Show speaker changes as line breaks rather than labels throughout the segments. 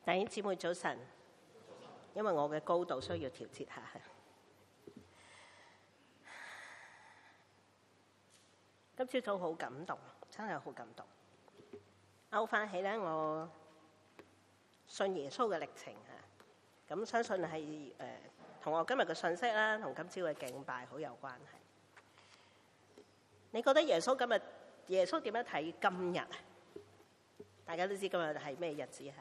弟兄姊妹早晨，因為我嘅高度需要調節下。今朝早好感動，真係好感動。勾翻起咧，我信耶穌嘅歷程嚇，咁相信係同我今日嘅信息啦，同今朝嘅敬拜好有關係。你覺得耶穌點樣睇今日？大家都知今日係咩日子嚇？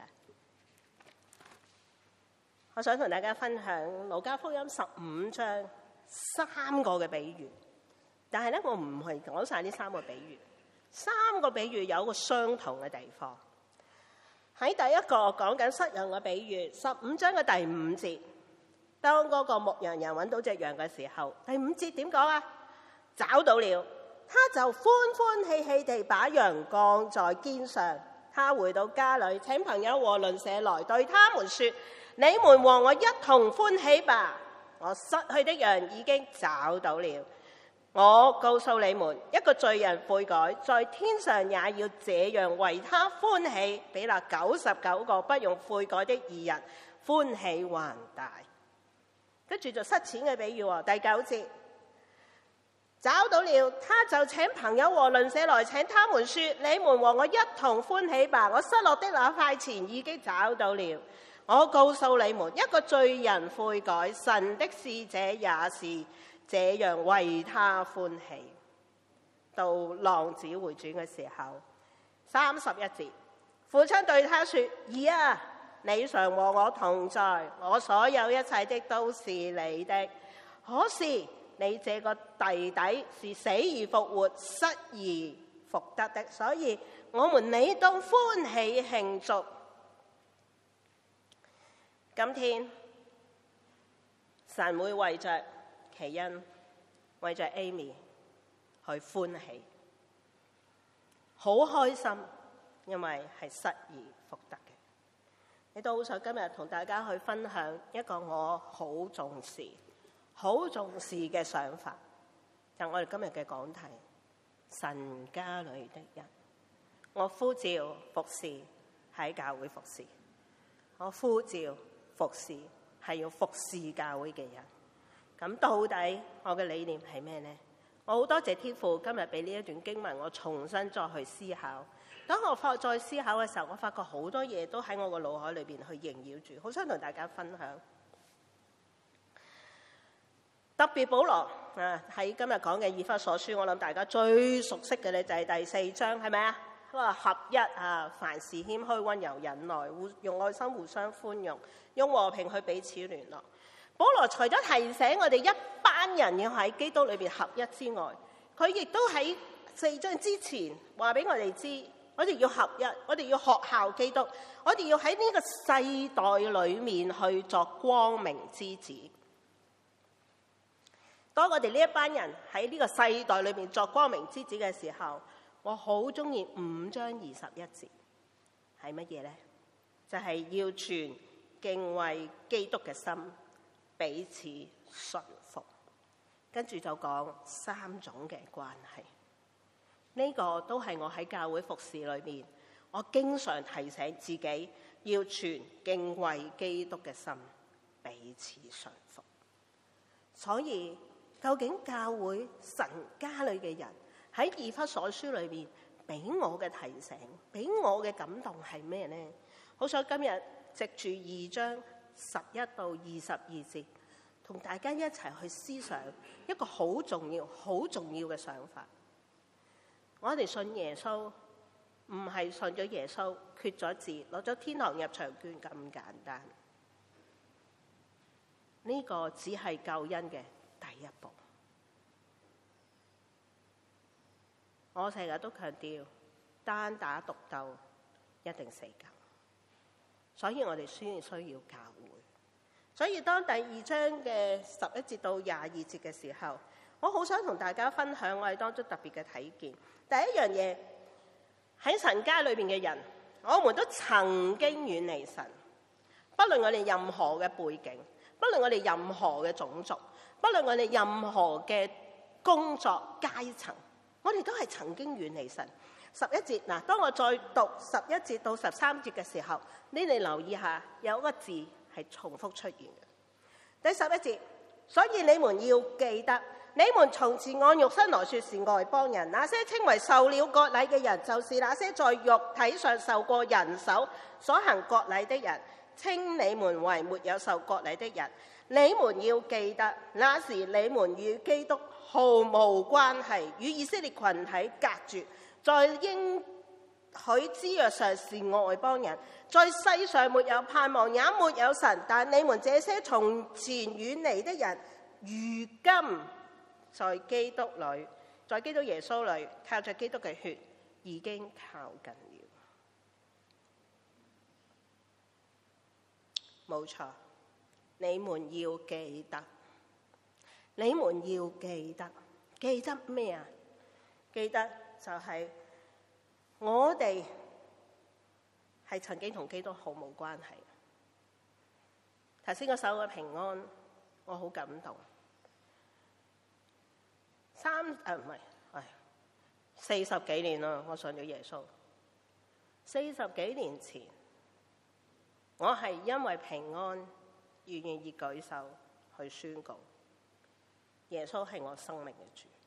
我想同大家分享《路加福音》15章3個嘅比喻，但係咧我唔係講晒呢3個比喻。3個比喻有一個相同嘅地方。喺第一個講緊失羊嘅比喻，15章嘅第5節，當嗰個牧羊人揾到隻羊嘅時候，第5節點講啊？找到了，他就歡歡喜喜地把羊降在肩上。他回到家裏，請朋友和鄰舍來，對他們說：你們和我一同歡喜吧！我失去的羊已經找到了。我告訴你們，一個罪人悔改，在天上也要這樣為他歡喜，比那99個不用悔改的義人歡喜還大。跟住就失錢嘅比喻喎，第9節。找到了，他就請朋友和鄰舍來，請他們說：你們和我一同歡喜吧！我失落的那塊錢已經找到了。我告訴你們，一個罪人悔改，神的使者也是這樣為他歡喜。到浪子回轉嘅時候，31節，父親對他說：兒啊，你常和我同在，我所有一切的都是你的。可是你這個弟弟是死而復活，失而復得的，所以我們理當歡喜慶祝。今天神會為着奇恩，為着 Amy 去歡喜，好開心，因為係失而復得嘅。你都好想今日同大家去分享一個我好重視嘅想法，就我哋今日嘅講題：神家裏的人。我呼召服侍喺教會服侍，我呼召服侍係要服侍教會嘅人。咁到底我嘅理念係咩呢？我好多謝天父今日俾呢一段經文，我重新再去思考。當我再思考嘅時候，我發覺好多嘢都喺我個腦海裏邊去縈繞住，好想同大家分享。特別保羅喺今日講嘅以弗所書，我諗大家最熟悉嘅咧就係第4章，係咪啊？佢話合一凡事謙虛溫柔忍耐，用愛心互相寬容，用和平去彼此聯絡。保羅除咗提醒我哋一班人要喺基督裏邊合一之外，佢亦都喺4章之前話俾我哋知，我哋要合一，我哋要學效基督，我哋要喺呢個世代裏面去作光明之子。當我哋呢一班人喺呢個世代裏面作光明之子嘅時候，我好中意5章21節，係乜嘢呢？就係要存敬畏基督嘅心，彼此順服。跟住就講3種嘅關係。呢個都係我喺教會服侍裏面，我經常提醒自己要存敬畏基督嘅心，彼此順服。所以究竟教會神家裏嘅人喺以弗所書裏面俾我嘅提醒，俾我嘅感動係咩呢？好想今日藉住2章11到22節，同大家一齊去思想一個好重要嘅想法。我哋信耶穌唔係信咗耶穌決咗志攞咗天堂入場券咁簡單，呢個只係救恩嘅第一步。我成日都強調，單打獨鬥一定死梗，所以我哋需要教會。所以當第2章嘅11節到22節嘅時候，我好想同大家分享我哋當中特別嘅體驗。第一樣嘢，喺神家裏面嘅人，我們都曾經遠離神，不論我哋任何嘅背景，不論我哋任何嘅種族，不論我哋任何嘅工作階層，我哋都係曾經遠離神， 11節嗱，當我再讀11節到13節嘅時候，你哋留意下有一個字係重複出現嘅。第11節，所以你們要記得，你們從前按肉身來說是外邦人，那些稱為受了割禮嘅人，就是那些在肉體上受過人手所行割禮的人，稱你們為沒有受割禮的人。你們要記得，那時你們與基督毫無關係，與以色列群體隔絕，在應許之約上是外邦人，在世上沒有盼望，也沒有神。但你們這些從前遠離的人，如今在基督裏，在基督耶穌裏，靠着基督嘅血，已經靠近了。冇錯。你們要記得，你們要記得，記得咩啊？記得就係我哋係曾經同基督毫無關係。頭先嗰首嘅平安，我好感動。40幾年啦，我信咗耶穌。40幾年前，我係因為平安，願意舉手去宣告耶穌係我生命嘅主。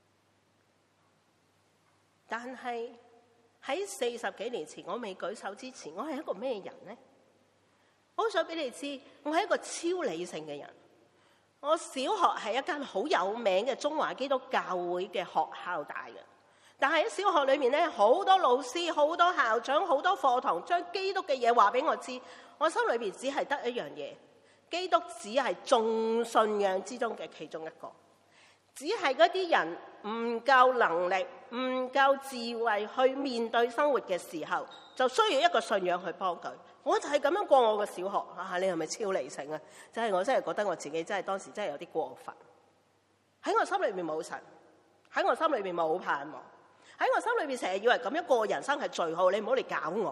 但係喺40幾年前，我未舉手之前，我係一個咩人呢？我想俾你知，我係一個超理性嘅人。我小學係一間好有名嘅中華基督教會嘅學校大嘅，但係喺小學裏面咧，好多老師、好多校長、好多課堂將基督嘅嘢話俾我知，我心裏邊只係得一樣嘢。基督只係眾信仰之中嘅其中一個，只係嗰啲人唔夠能力、唔夠智慧去面對生活嘅時候，就需要一個信仰去幫佢。我就係咁樣過我嘅小學啊！你係咪超理性啊？就係我真係覺得我自己真係當時真係有啲過分。喺我心裏面冇神，喺我心裏面冇盼望，喺我心裏面成日以為咁樣過人生係最好，你唔好嚟搞我。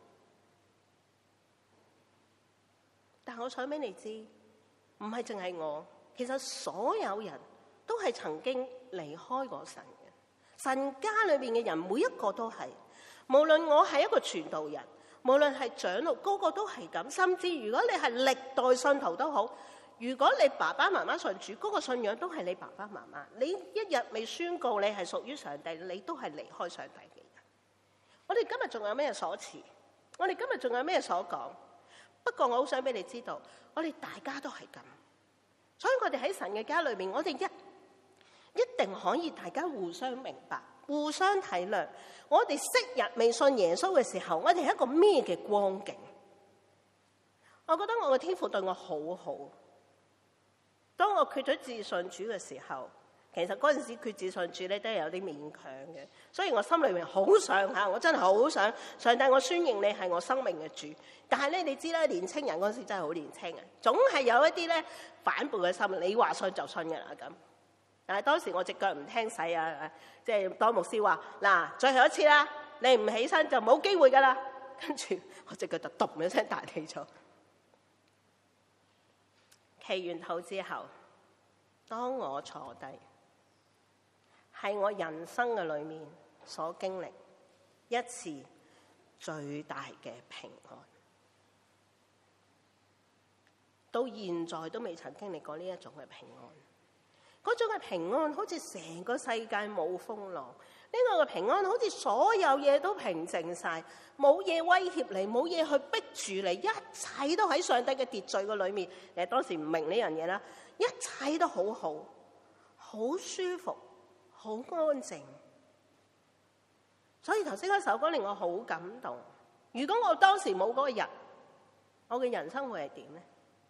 但我想俾你知，唔係淨係我，其實所有人都係曾經離開過神嘅。神家裏面嘅人每一個都係，無論我係一個傳道人，無論係長老，個個都係咁。甚至如果你係歷代信徒都好，如果你爸爸媽媽信主，嗰個信仰都係你爸爸媽媽。你一日未宣告你係屬於上帝，你都係離開上帝嘅人。我哋今日仲有咩所持？我哋今日仲有咩所講？不過我好想俾你知道，我哋大家都係咁，所以我哋喺神嘅家裏面，我哋一定可以大家互相明白、互相體諒。我哋昔日未信耶穌嘅時候，我哋係一個咩嘅光景？我覺得我嘅天父對我好好。當我決咗志信主嘅時候，其實嗰陣時決志信主咧都係有啲勉強嘅，所以我心裏面好想嚇，我真係好想上帝，我宣認你係我生命嘅主。但係咧，你知啦，年青人嗰陣時真係好年青嘅，總係有一啲咧反叛嘅心。你話信就信嘅啦咁。但係當時我隻腳唔聽使啊，即係當牧師話嗱，最後一次啦，你唔起身就冇機會噶啦。跟住我隻腳就揼一聲大地咗。祈完禱之後，當我坐低，係我人生嘅裏面所經歷一次最大嘅平安，到現在都未曾經歷過呢一種嘅平安。嗰種嘅平安好似成個世界冇風浪，呢個嘅平安好似所有嘢都平靜晒，冇嘢威脅你，冇嘢去逼住你，一切都喺上帝嘅秩序嘅裏面。你當時唔明呢樣嘢啦，一切都好好，好舒服，好安靜。所以頭先嗰首歌令我好感動。如果我當時冇嗰個日，我嘅人生會係點呢？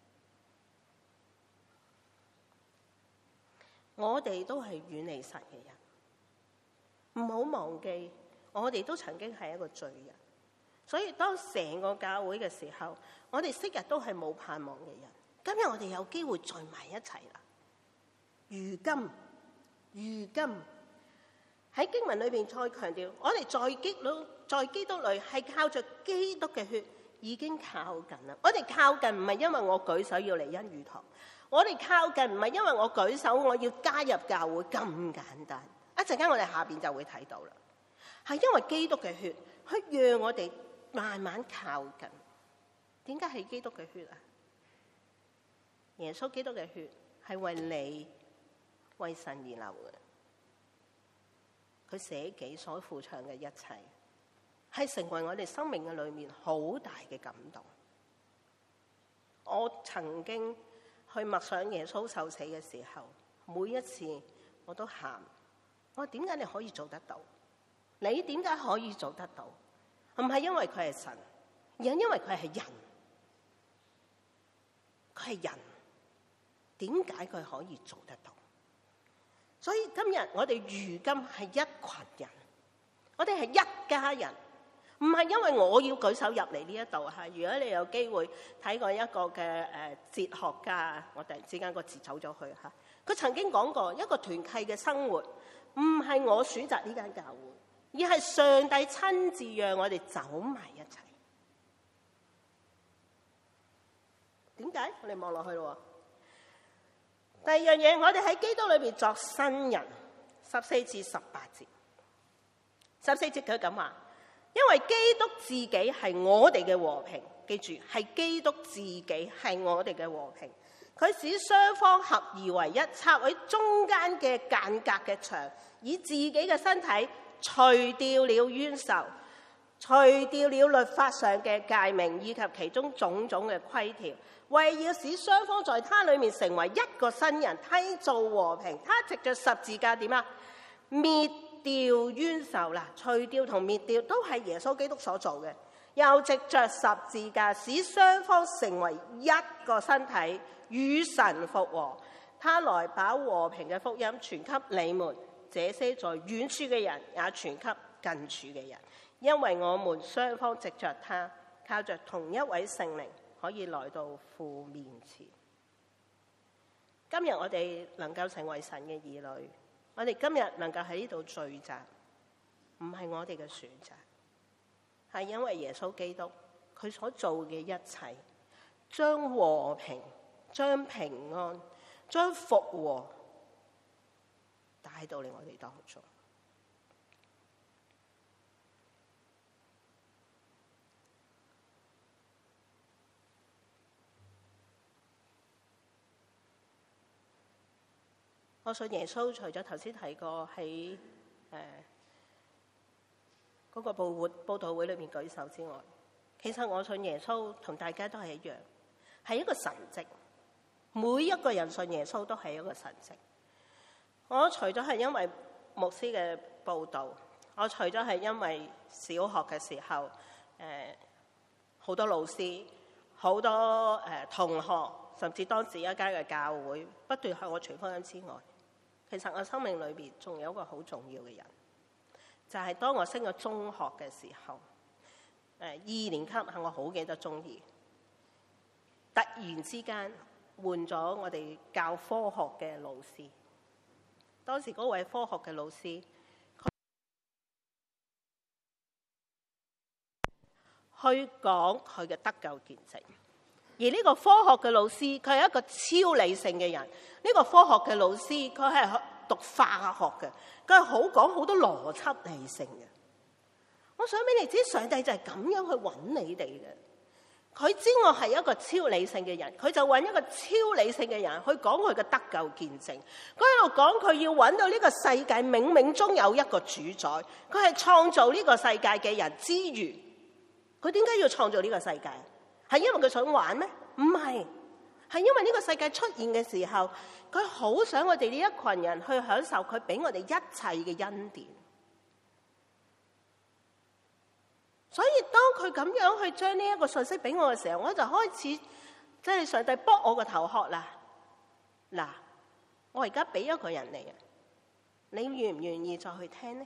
我哋都係遠離神嘅人，唔好忘記，我哋都曾經係一個罪人。所以當成個教會嘅時候，我哋昔日都係冇盼望嘅人。今日我哋有機會聚埋一齊啦。如今喺經文裏邊再強調，我哋在基督裏係靠着基督嘅血已經靠近啦。我哋靠近唔係因為我舉手要嚟恩雨堂。我哋靠近唔係因為我舉手我要加入教會咁簡單，一陣間我哋下邊就會睇到啦。 係因為基督嘅血，去讓我哋慢慢靠近。點解係基督嘅血啊？耶穌基督嘅血係為你、為神而流嘅。佢捨己所付上嘅一切，係成為我哋生命嘅裏面好大嘅感動。我曾經去默想耶穌受死嘅時候，每一次我都喊，我話點解你可以做得到？你點解可以做得到？唔係因為佢係神，而係因為佢係人。佢係人，點解佢可以做得到？所以今日我哋如今係一群人，我哋係一家人，唔係因為我要舉手入嚟呢一度嚇。如果你有機會睇過一個嘅哲學家，我突然之間個字走咗去嚇，佢曾經講過一個團契嘅生活，唔係我選擇呢間教會，而係上帝親自讓我哋走埋一齊。點解？我哋望落去咯。第二樣嘢，我哋喺基督裏邊作新人。14至18節，14節佢咁話：因為基督自己係我哋嘅和平，記住係基督自己係我哋嘅和平。佢使雙方合而為一，拆喺中間嘅間隔嘅牆，以自己嘅身體除掉了冤仇，除掉了律法上嘅誡命以及其中種種嘅規條，為要使雙方在他裏面成為一個新人，締造和平。他藉着十字架點啊？滅掉冤仇啦，除掉同滅掉都係耶穌基督所做嘅。又藉着十字架使雙方成為一個身體，與神復和。他來把和平嘅福音傳給你們，這些在遠處嘅人也傳給近處嘅人，因為我們雙方藉着他，靠着同一位聖靈，可以來到父面前。今日我哋能夠成為神嘅兒女，我哋今日能夠喺呢度聚集，唔係我哋嘅選擇，係因為耶穌基督佢所做嘅一切，將和平、將平安、將復和帶到嚟我哋當中。我信耶穌，除咗頭先提過喺嗰個報道會裏面舉手之外，其實我信耶穌同大家都係一樣，係一個神蹟。每一個人信耶穌都係一個神蹟。我除咗係因為牧師嘅報道，我除咗係因為小學嘅時候好多老師、好多同學，甚至當時一間嘅教會不斷向我傳福音之外，其實我生命裏邊仲有一個好重要嘅人，就係當我升咗中學嘅時候，2年級係我好記得中二，突然之間換咗我哋教科學嘅老師。當時嗰位科學嘅老師，去講佢嘅得救見證。而呢個科學嘅老師，佢係一個超理性嘅人。呢個科學嘅老師，佢係讀化學嘅，佢係講好多邏輯理性嘅。我想俾你知，上帝就係咁樣去揾你哋嘅。佢知我係一個超理性嘅人，佢就揾一個超理性嘅人去講佢嘅得救見證。佢喺度講佢要揾到呢個世界冥冥中有一個主宰，佢係創造呢個世界嘅人之餘，佢點解要創造呢個世界？係因為佢想玩咩？唔係，係因為呢個世界出現嘅時候，佢好想我哋呢一群人去享受佢俾我哋一切嘅恩典。所以當佢咁樣去將呢一個信息俾我嘅時候，我就開始即係上帝卜我個頭殼啦。嗱，我而家俾一個人嚟嘅，你願唔願意再去聽呢？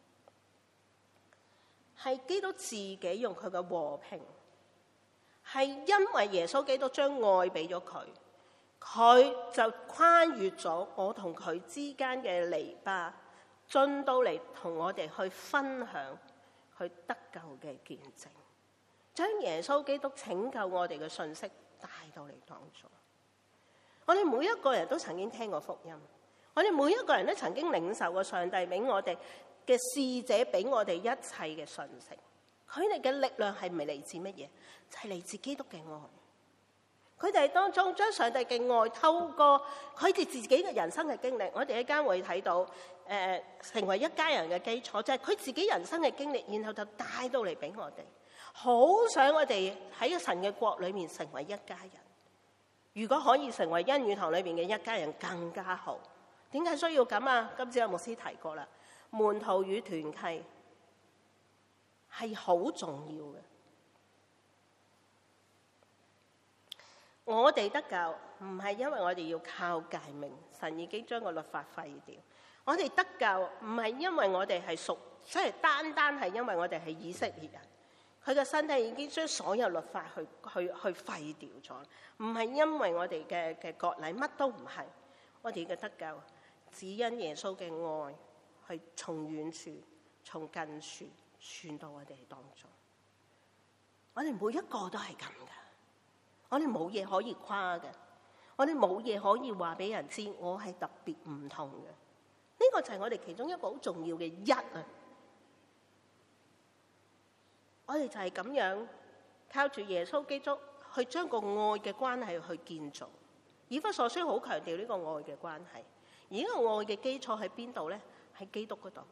係基督自己用佢嘅和平，係因為耶穌基督將愛俾咗佢，佢就跨越咗我同佢之間嘅籬笆，進到嚟同我哋去分享佢得救嘅見證，將耶穌基督拯救我哋嘅信息帶到嚟當中。我哋每一個人都曾經聽過福音，我哋每一個人都曾經領受過上帝俾我哋嘅使者俾我哋一切嘅訊息。佢哋嘅力量係咪嚟自乜嘢？就係嚟自基督嘅愛。佢哋當中將上帝嘅愛透過佢哋自己嘅人生嘅經歷，我哋一間會睇到成為一家人嘅基礎，就係佢自己人生嘅經歷，然後就帶到嚟俾我哋。好想我哋喺神嘅國裏面成為一家人。如果可以成為恩語堂裏面嘅一家人更加好。點解需要咁啊？今朝有牧師提過啦，門徒與團契係好重要嘅。我哋得救唔係因為我哋要靠誡命，神已經將個律法廢掉。我哋得救唔係因為我哋係屬，即係單係因為我哋係以色列人，佢嘅身體已經將所有律法去廢掉咗。唔係因為我哋嘅割禮，乜都唔係。我哋嘅得救只因耶穌嘅愛，係從遠處、從近處傳到我哋當中。我哋每一個都係咁噶。我哋冇嘢可以誇嘅，我哋冇嘢可以話俾人知，我係特別唔同嘅。呢個就係我哋其中一個好重要嘅一啊！我哋就係咁樣靠住耶穌基督去將個愛嘅關係去建造。以弗所書好強調呢個愛嘅關係，而呢個愛嘅基礎喺邊度咧？喺基督嗰度。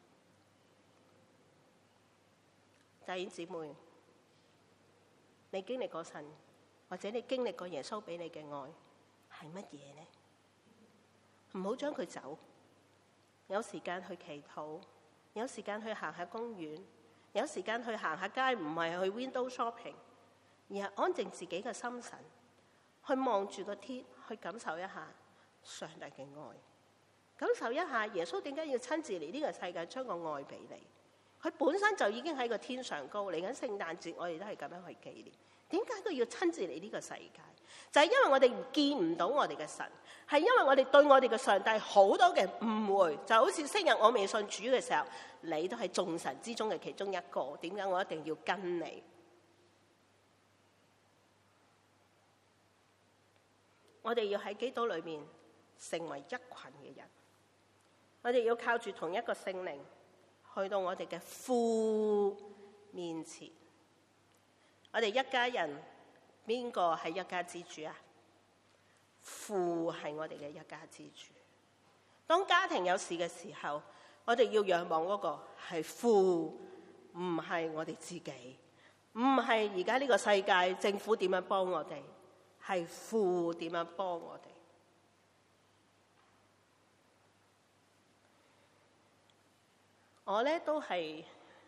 弟兄姊妹，你經歷過神，或者你經歷過耶穌俾你嘅愛係乜嘢呢？唔好將佢走，有時間去祈禱，有時間去行下公園，有時間去行下街，唔係去 window shopping， 而係安靜自己嘅心神，去望住個天，去感受一下上帝嘅愛，感受一下耶穌點解要親自嚟呢個世界將個愛俾你。佢本身就已經喺個天上高，嚟緊聖誕節我哋都係咁樣去紀念。點解佢要親自嚟呢個世界？就係因為我哋見唔到我哋嘅神，係因為我哋對我哋嘅上帝好多嘅誤會。就好似昔日我未信主嘅時候，你都係眾神之中嘅其中一個，點解我一定要跟你？我哋要喺基督裏面成為一群嘅人，我哋要靠住同一個聖靈去到我哋嘅父面前。我哋一家人邊個係一家之主啊？父係我哋嘅一家之主。當家庭有事嘅時候，我哋要仰望嗰個係父，唔係我哋自己，唔係而家呢個世界政府點樣幫我哋，係父點樣幫我哋。我咧都係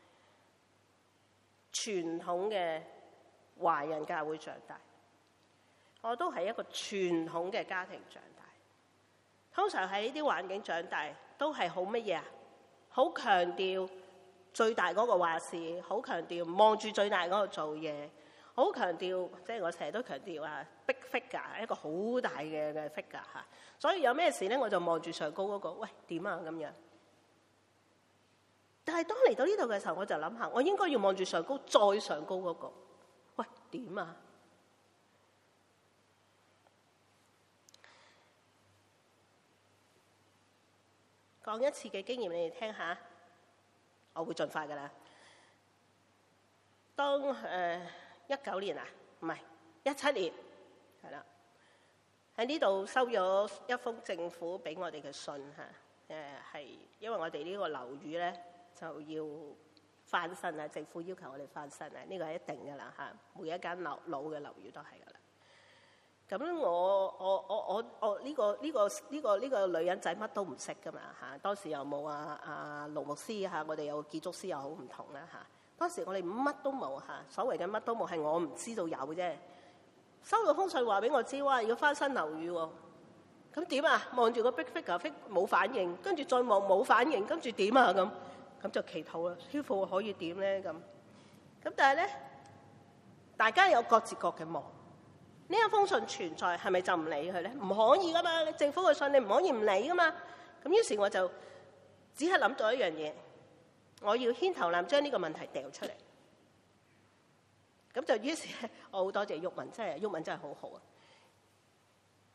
傳統嘅華人教會長大，我都係一個傳統嘅家庭長大。通常喺呢啲環境長大，都係好乜嘢啊？好強調最大嗰個話事，好強調望住最大嗰個做嘢，好強調，即係我成日都強調啊，big figure， 一個好大嘅 figure 嚇。所以有咩事咧，我就望住上高嗰個，喂，點啊咁樣。但係當嚟到呢度嘅時候，我就諗下，我應該要望住上高，再上高嗰個。喂，點啊？講一次嘅經驗，你哋聽下，我會盡快噶啦。當19年啊，唔係17年，係啦，喺呢度收咗一封政府俾我哋嘅信嚇，係因為我哋呢個樓宇咧就要翻新啊，政府要求我哋翻新啊，呢個係一定噶啦嚇，每一間老嘅樓宇都係噶啦。咁我呢個女人仔乜都唔識噶嘛嚇，當時又冇阿盧牧師嚇，我哋有建築師又好唔同啦嚇。當時我哋乜都冇嚇，所謂嘅乜都冇係我唔知道有啫。收到封信話俾我知，哇！要翻新樓宇喎，咁點啊？望住個 big figure 冇反應，跟住再望冇反應，跟住點啊咁就祈禱啦。師傅可以點咧咁？咁但係咧，大家有各自各嘅忙。呢一封信存在係咪就唔理佢咧？唔可以噶嘛！你政府嘅信你唔可以唔理噶嘛。咁於是我就只係諗到一樣嘢，我要牽頭攬將呢個問題掉出嚟。咁就於是我好多謝毓民，毓民真係好好啊！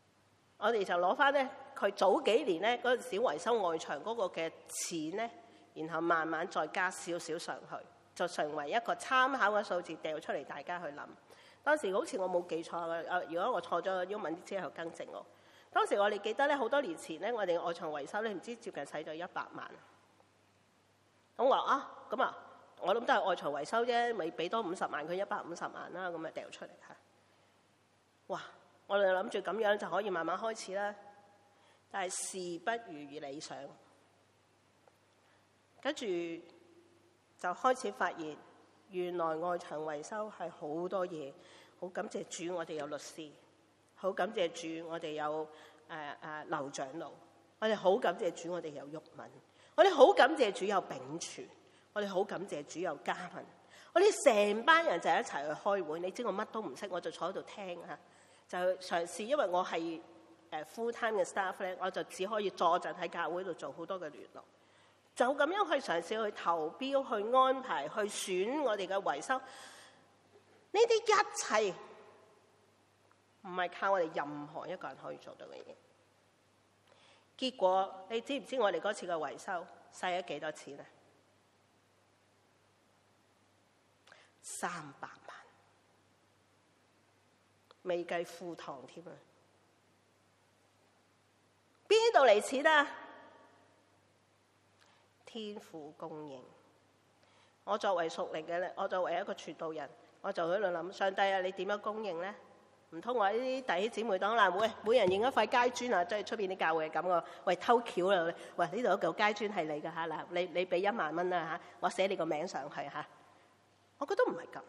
我哋就攞翻咧佢早幾年咧嗰陣時維修外牆嗰個嘅錢咧， 然後慢慢再加少少上去，就成為一個參考嘅數字掉出嚟，大家去諗。當時好似我冇記錯嘅，如果我錯咗英文之後更正我。當時我哋記得咧，好多年前咧，我哋外牆維修咧，唔知接近使咗100萬。咁我話啊，咁啊，我諗都係外牆維修啫，咪俾多50萬佢150萬啦，咁咪掉出嚟嚇。哇！我哋諗住咁樣就可以慢慢開始啦，但係事不如理想，跟住就開始發現，原來外牆維修係好多嘢。好感謝主，我哋有律師；好感謝主，我哋有劉長老；我哋好感謝主，我哋有毓民；我哋好感謝主有秉柱；我哋好感謝主有嘉文。我哋成班人就一齊去開會。你知我乜都唔識，我就坐喺度聽啊，就嘗試。因為我係full time 嘅 staff 咧，我就只可以坐陣喺教會度做好多嘅聯絡。就咁樣去嘗試去投標、去安排、去選我哋嘅維修。呢啲一切唔係靠我哋任何一個人可以做到嘅嘢。結果你知唔知我哋嗰次嘅維修使咗幾多錢啊？300萬，未計庫堂添啊！邊度嚟錢啊？天父供應。我作為屬靈嘅咧，我作為一個傳道人，我就喺度諗：上帝啊，你點樣供應咧？唔通我呢啲弟兄姊妹當嗱，每人認一塊階磚啊，即係出邊啲教會係咁嘅。喂，偷橋啦！喂，呢度有嚿階磚係你㗎嚇嗱，你俾1萬蚊啦嚇，我寫你個名上去嚇。我覺得唔係咁，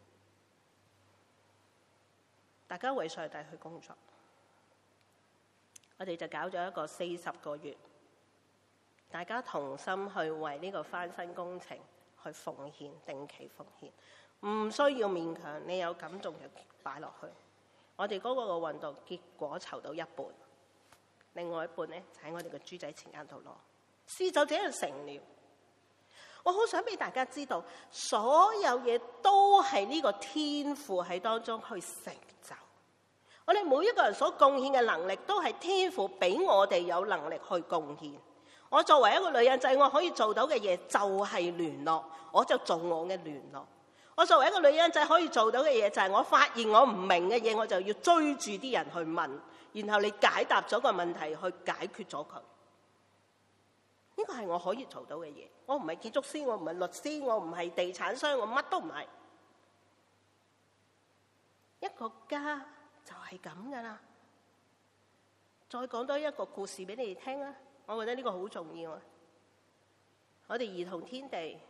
大家為上帝去工作。我哋就搞咗一個40個月，大家同心去為呢個翻新工程去奉獻，定期奉獻，唔需要勉強，你有感動就擺落去。我哋嗰個運動結果籌到一半，另外一半咧就喺我哋嘅豬仔錢罌度攞，事就這樣成了。我好想俾大家知道，所有嘢都係呢個天父喺當中去成就。我哋每一個人所貢獻嘅能力，都係天父俾我哋有能力去貢獻。我作為一個女人仔，我可以做到嘅嘢就係聯絡，我就做我嘅聯絡。我作為一個女人仔可以做到嘅嘢就係我發現我唔明嘅嘢，我就要追住啲人去問，然後你解答咗個問題去解決咗佢。呢個係我可以做到嘅嘢。我唔係建築師，我唔係律師，我唔係地產商，我乜都唔係。一個家就係咁噶啦。再講多一個故事俾你哋聽啦，我覺得呢個好重要啊。我哋兒童天地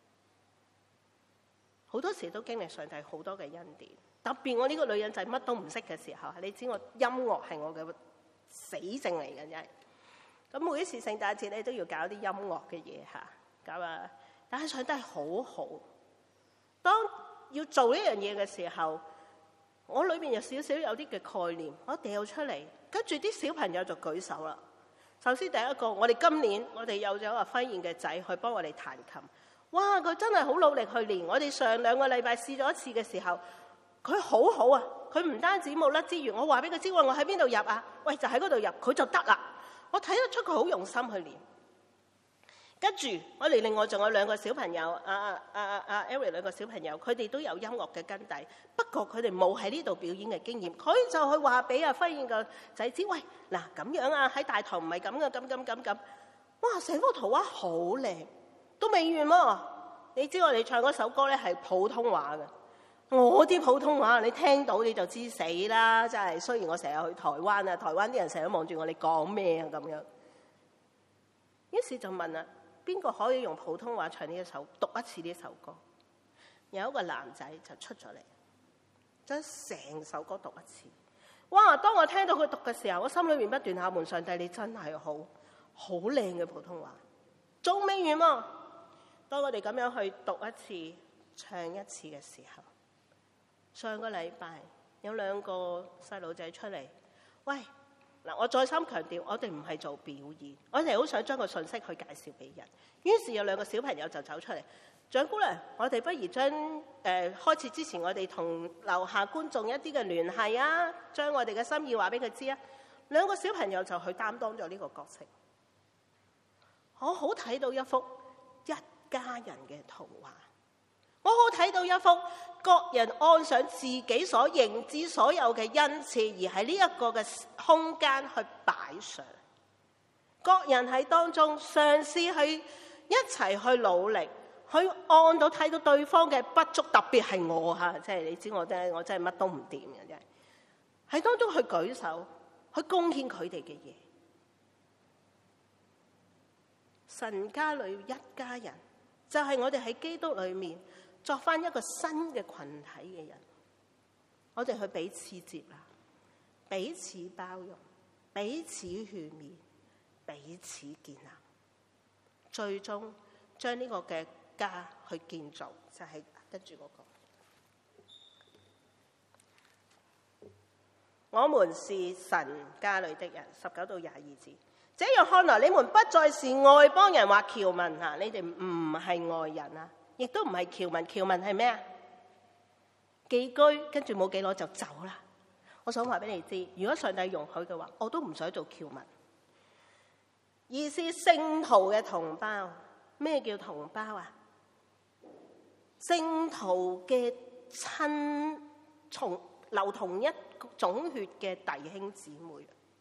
好多時都經歷上帝好多嘅恩典，特別我呢個女人仔乜都唔識嘅時候，你知我音樂係我嘅死症嚟嘅，真係。咁每一次聖誕節咧都要搞啲音樂嘅嘢嚇，搞啊！但係上帝好好，當要做呢樣嘢嘅時候，我裏邊有少少有啲嘅概念，我掉出嚟，跟住啲小朋友就舉手啦。首先第一個，我哋今年我哋有咗阿輝燕嘅仔去幫我哋彈琴，哇！佢真係好努力去練。我哋上2個禮拜試咗一次嘅時候，佢好好啊！佢唔單止冇甩資源，我話俾佢知，我喺邊度入啊？喂，就喺嗰度入，佢就得啦。我睇得出佢好用心去練。跟住我哋另外仲有2個小朋友，Eric 2個小朋友，佢哋都有音樂嘅根底，不過佢哋冇喺呢度表演嘅經驗。佢就去話俾阿輝燕個仔知，喂，嗱咁樣啊，喺大堂唔係咁嘅，咁。哇！成幅圖畫好靚，都未完喎。你知我哋唱嗰首歌咧係普通話嘅，我啲普通話你聽到你就知死啦，真係。雖然我成日去台灣啊，台灣啲人成日都望住我哋講咩啊咁樣。於是就問啦，邊個可以用普通話唱呢一首，讀一次呢首歌？有一個男仔就出咗嚟，將成首歌讀一次。哇！當我聽到佢讀嘅時候，我心裏面不斷喊：上帝，你真係好靚嘅普通話。仲未完喎，當我哋咁樣去讀一次、唱一次嘅時候，上個禮拜有2個細路仔出嚟，喂！嗱，我再三強調，我哋唔係做表演，我哋好想將個信息去介紹俾人。於是有2個小朋友就走出嚟，長姑娘，我哋不如將開始之前，我哋同樓下觀眾一啲嘅聯繫啊，將我哋嘅心意話俾佢知啊。2個小朋友就去擔當咗呢個角色。我好睇到一幅一家人嘅圖畫。我好睇到一幅各人按上自己所認知所有嘅恩賜，而喺呢一個嘅空間去擺上。各人喺當中嘗試去一齊去努力，去按到睇到對方嘅不足，特別係我嚇，即係你知我真係乜都唔掂嘅啫。喺當中去舉手，去貢獻佢哋嘅嘢。神家裏一家人，就係我哋喺基督裏面作翻一個新嘅群體嘅人。我哋去彼此接納，彼此包容，彼此勸勉，彼此建立，最終將呢個嘅家去建造，就係跟住嗰個。我們是神家裏的人，19到22節。這樣看來，你們不再是外邦人或僑民啊！你哋唔係外人啊，亦都唔係僑民。僑民係咩啊？寄居，跟住冇幾耐就走啦。我想話俾你知，如果上帝容許嘅話，我都唔想做僑民。而是聖徒嘅同胞。咩叫同胞啊？聖徒嘅流同一種血嘅弟兄姊妹，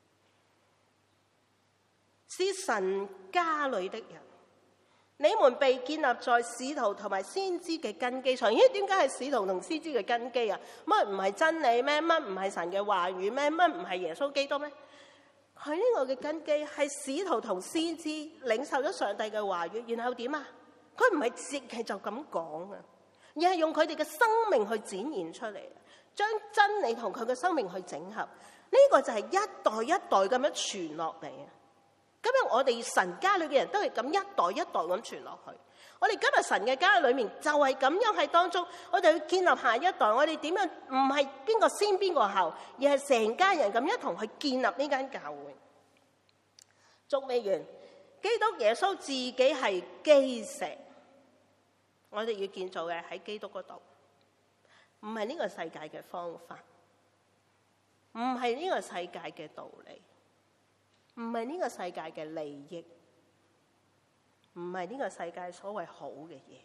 是神家裏的人。你們被建立在使徒同埋先知嘅根基上。咦？點解係使徒同先知嘅根基啊？乜唔係真理咩？乜唔係神嘅話語咩？乜唔係耶穌基督咩？佢呢個嘅根基係使徒同先知領受咗上帝嘅話語，然後點啊？佢唔係淨係就咁講啊，而係用佢哋嘅生命去展現出嚟，將真理同佢嘅生命去整合。呢個就係一代一代咁樣傳落嚟啊！今日我哋神家裏嘅人都係咁一代一代咁傳落去。我哋今日神嘅家裏面就係咁樣喺當中，我哋去建立下一代。我哋點樣唔係邊個先邊個後，而係成家人咁一同去建立呢間教會。仲未完，基督耶穌自己係基石，我哋要建造嘅喺基督嗰度，唔係呢個世界嘅方法，唔係呢個世界嘅道理，唔係呢個世界嘅利益，唔係呢個世界所謂好嘅嘢，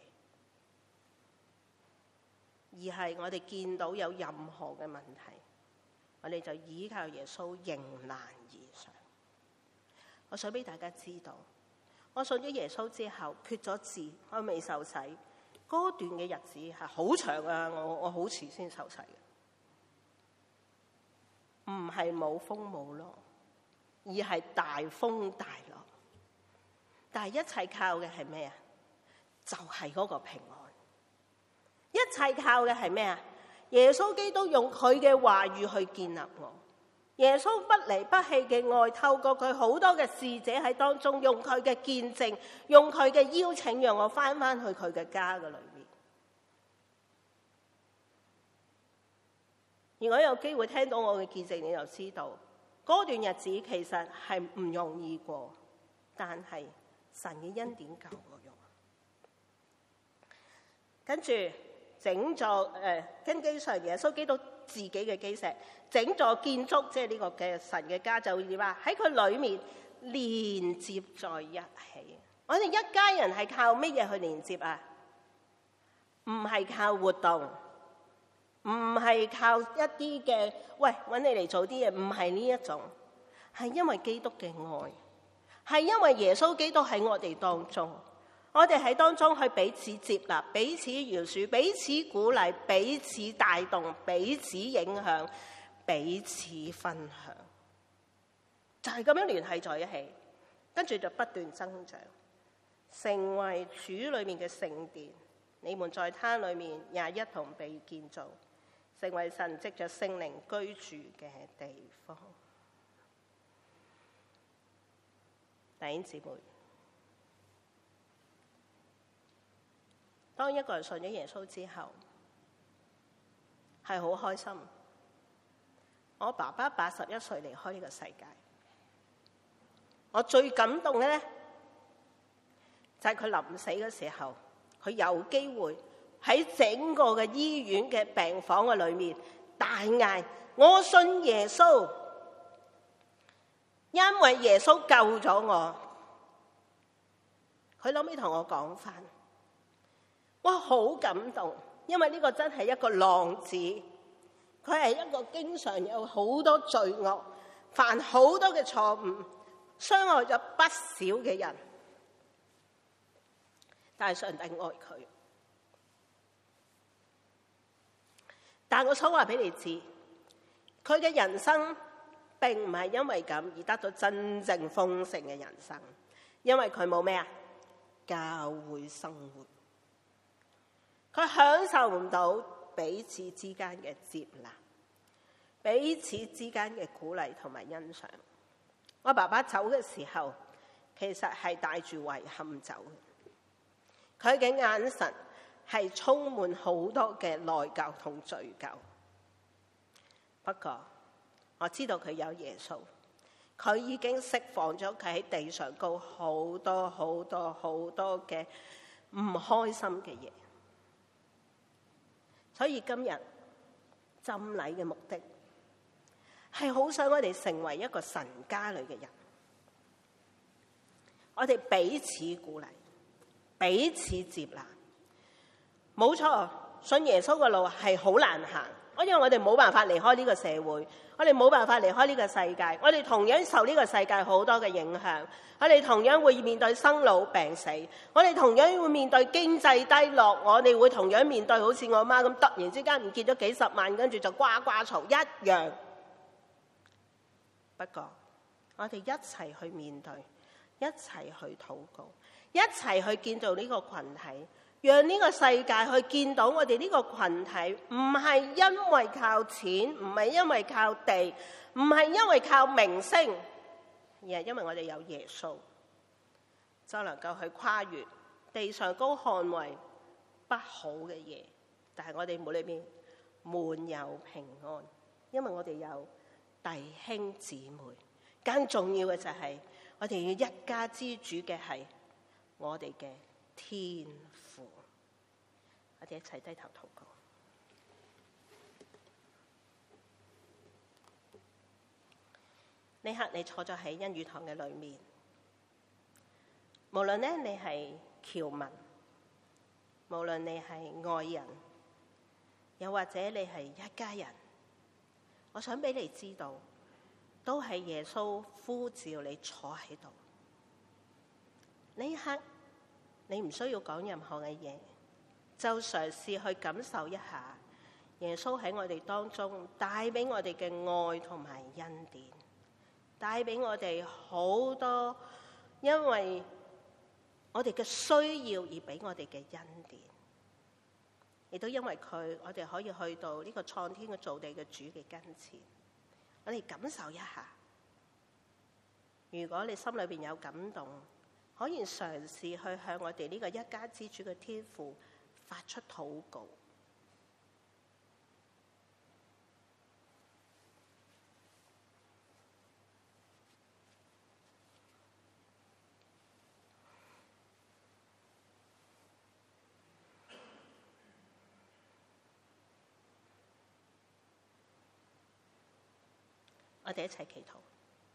而係我哋見到有任何嘅問題，我哋就依靠耶穌迎難而上。我想俾大家知道，我信咗耶穌之後，決咗志，我未受洗嗰段嘅日子係好長啊！我好遲先受洗嘅，唔係冇風冇浪，而係大風大浪。但係一切靠嘅係咩啊？就係嗰個平安。一切靠嘅係咩啊？耶穌基督用佢嘅話語去建立我。耶穌不離不棄嘅愛，透過佢好多嘅使者喺當中，用佢嘅見證，用佢嘅邀請，讓我翻去佢嘅家嘅裏面。如果有機會聽到我嘅見證，你就知道嗰段日子其實係唔容易過，但係神嘅恩典夠我用。跟住整座根基上，耶穌基督自己嘅基石，整座建築，即係呢個嘅神嘅家就點啊？喺佢裏面連接在一起。我哋一家人係靠乜嘢去連接啊？唔係靠活動，唔係靠一啲嘅喂搵你嚟做啲嘢，唔係呢一種，係因為基督嘅愛，係因為耶穌基督喺我哋當中。我哋喺當中去彼此接納、彼此饒恕、彼此鼓勵、彼此帶動、彼此影響、彼此分享，就係咁樣聯繫在一起，跟住就不斷增長，成為主裏面嘅聖殿。你們在他裏面也一同被建造，成為神藉着聖靈居住嘅地方。弟兄姊妹，當一個人信咗耶穌之後，係好開心。我爸爸81歲離開呢個世界，我最感動嘅咧，就係佢臨死嘅時候，佢有機會喺整個嘅醫院嘅病房嘅裏面大嗌：我信耶穌，因為耶穌救咗我。 佢後尾同我講翻，哇，好感動，因為呢個真係一個浪子，佢係一個經常有好多罪惡，犯好多嘅錯誤，傷害咗不少嘅人，但係上帝愛佢。但我想話俾你知，佢嘅人生並唔係因為咁而得到真正豐盛嘅人生，因為佢冇咩啊？教會生活，佢享受唔到彼此之間嘅接納，彼此之間嘅鼓勵同埋欣賞。我爸爸走嘅時候，其實係帶住遺憾走嘅，佢嘅眼神係充滿好多嘅內疚同罪疚。不過我知道佢有耶穌，佢已經釋放咗佢喺地上高好多好多好多嘅唔開心嘅嘢。所以今日浸禮嘅目的係好想我哋成為一個神家裏嘅人，我哋彼此鼓勵，彼此接納。冇錯，信耶穌嘅路係好難行，因為我哋冇辦法離開呢個社會，我哋冇辦法離開呢個世界，我哋同樣受呢個世界好多嘅影響，我哋同樣會面對生老病死，我哋同樣會面對經濟低落，我哋會同樣面對好似我媽咁突然之間唔見咗幾十萬，跟住就呱呱嘈一樣。不過我哋一齊去面對，一齊去禱告，一齊去建造呢個群體，讓呢個世界去見到我哋呢個群體唔係因為靠錢，唔係因為靠地，唔係因為靠明星，而係因為我哋有耶穌，就能夠去跨越地上高捍衛不好嘅嘢，但係我哋裏面滿有平安，因為我哋有弟兄姊妹。更重要嘅就係我哋要一家之主嘅係我哋嘅天父。我哋一齊低頭禱告。呢刻你坐咗喺恩語堂嘅裏面，無論呢你係僑民，無論你係外人，又或者你係一家人，我想俾你知道，都係耶穌呼召你坐喺度。呢一刻你唔需要講任何嘅嘢，就嘗試去感受一下耶穌喺我哋當中帶俾我哋嘅愛同埋恩典，帶俾我哋好多因為我哋嘅需要而俾我哋嘅恩典，亦都因為佢，我哋可以去到呢個創天嘅造地嘅主嘅跟前，我哋感受一下。如果你心裏邊有感動，可以嘗試去向我哋呢個一家之主嘅天父發出禱告。我哋一齊祈禱。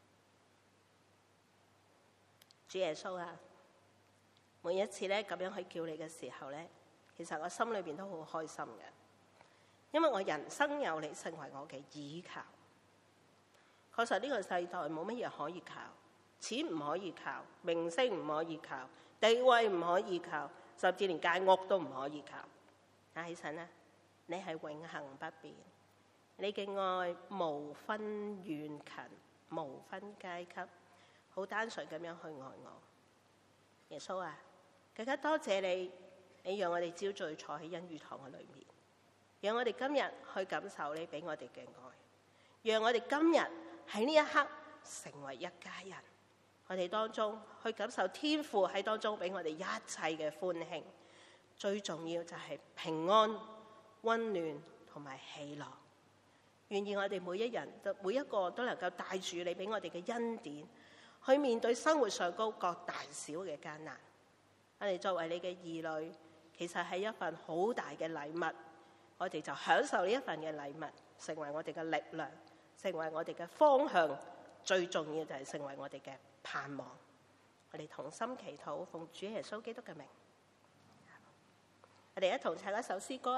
主耶穌啊，每一次咧咁樣去叫你嘅時候咧，其實我心裏邊都好開心嘅，因為我人生有你成為我嘅依靠。確實呢個世代冇乜嘢可以靠，錢唔可以靠，明星唔可以靠，地位唔可以靠，甚至連間屋都唔可以靠。但係神啊，你係永恆不變，你嘅愛無分遠近，無分階級，好單純咁樣去愛我。耶穌啊，更加多謝你，你讓我哋朝早坐喺恩語堂嘅裏面，讓我哋今日去感受你俾我哋嘅愛，讓我哋今日喺呢一刻成為一家人，我哋當中去感受天父喺當中俾我哋一切嘅歡慶。最重要就係平安、溫暖同埋喜樂。願意我哋每一個都能夠帶住你俾我哋嘅恩典，去面對生活上高各大小嘅艱難。我哋作為你嘅兒女，其實係一份好大嘅禮物，我哋就享受呢一份嘅禮物，成為我哋嘅力量，成為我哋嘅方向，最重要就係成為我哋嘅盼望。 我哋同心祈禱，奉主耶穌基督嘅名。我哋一同唱一首詩歌。